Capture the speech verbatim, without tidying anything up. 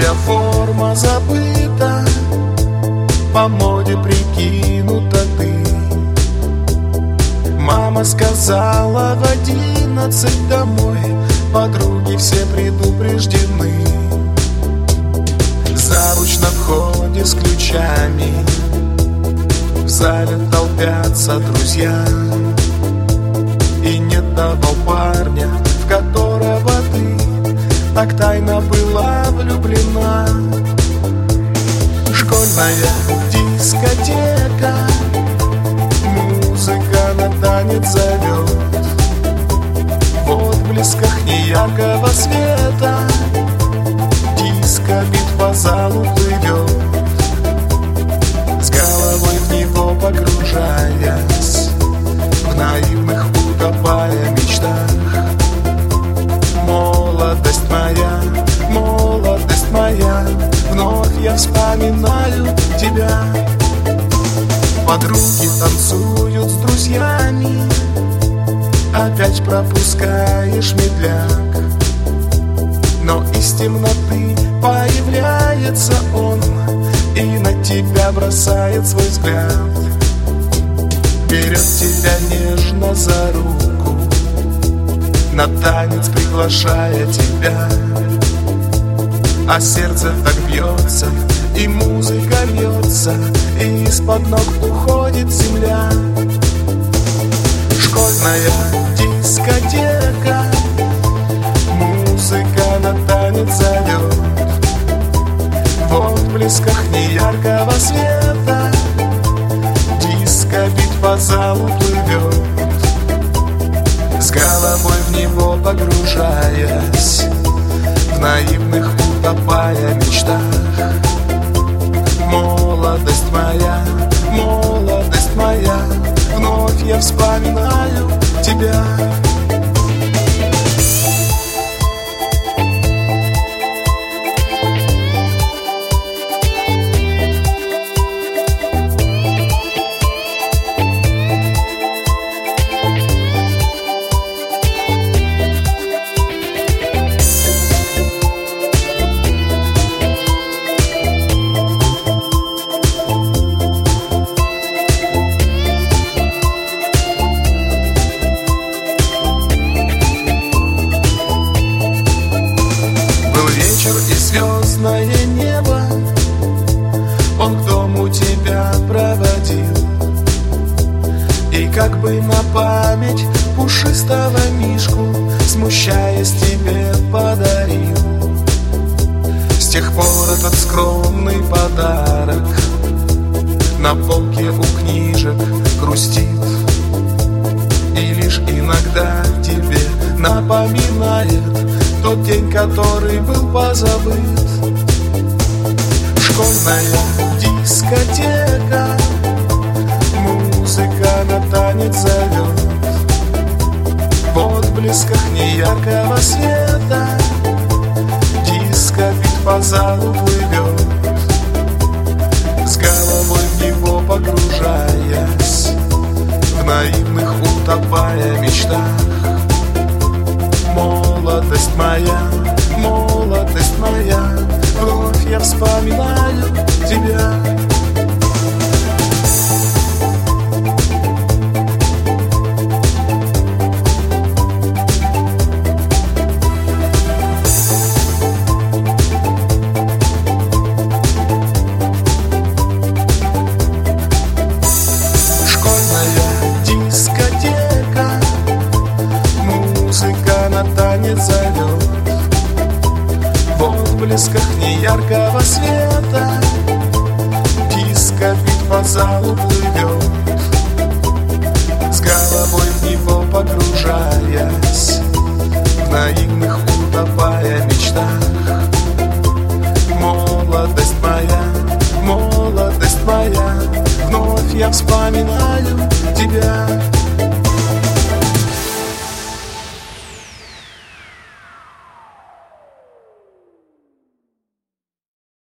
Твоя форма забыта, по моде прикинута ты. Мама сказала в одиннадцать домой, подруги все предупреждены. Завуч на входе с ключами, в зале толпятся друзья. И нет того парня, в которого ты так тайно была влюблена. Школьная дискотека, музыка на танец зовет. В отблесках неяркого света диско-бит по залу плывет. С головой в него погружаясь, в наивных утопая мечтах. Молодость моя, молодость моя, вновь я вспоминаю тебя. Подруги танцуют с друзьями, опять пропускаешь медляк. Но из темноты появляется он и на тебя бросает свой взгляд. Берет тебя нежно за руку, на танец приглашая тебя. А сердце так бьется, и музыка льется, и из-под ног уходит земля. Школьная дискотека, музыка на танец зовет. В отблесках неяркого света диско-бит по залу плывет. С головой в него погружаясь, в наивных утопая мечтах. Молодость моя, молодость моя, вновь я вспоминаю тебя. И звездное небо он к дому тебя проводил, и как бы на память пушистого мишку, смущаясь, тебе подарил. С тех пор этот скромный подарок на полке у книжек грустит, и лишь иногда тебе напоминает тот день, который был позабыт. Школьная дискотека, музыка на танец зовет. В отблесках неяркого света диско-бит по залу плывет. С головой в него погружаясь, в наивных утопая мечтах. Молодость моя, молодость моя, вновь я вспоминаю тебя. Танец зовет. В отблесках неяркого света диско-бит по залу плывет. С головой в него погружаясь, в наивных утопая мечтах. Молодость моя, молодость моя, вновь я вспоминаю тебя.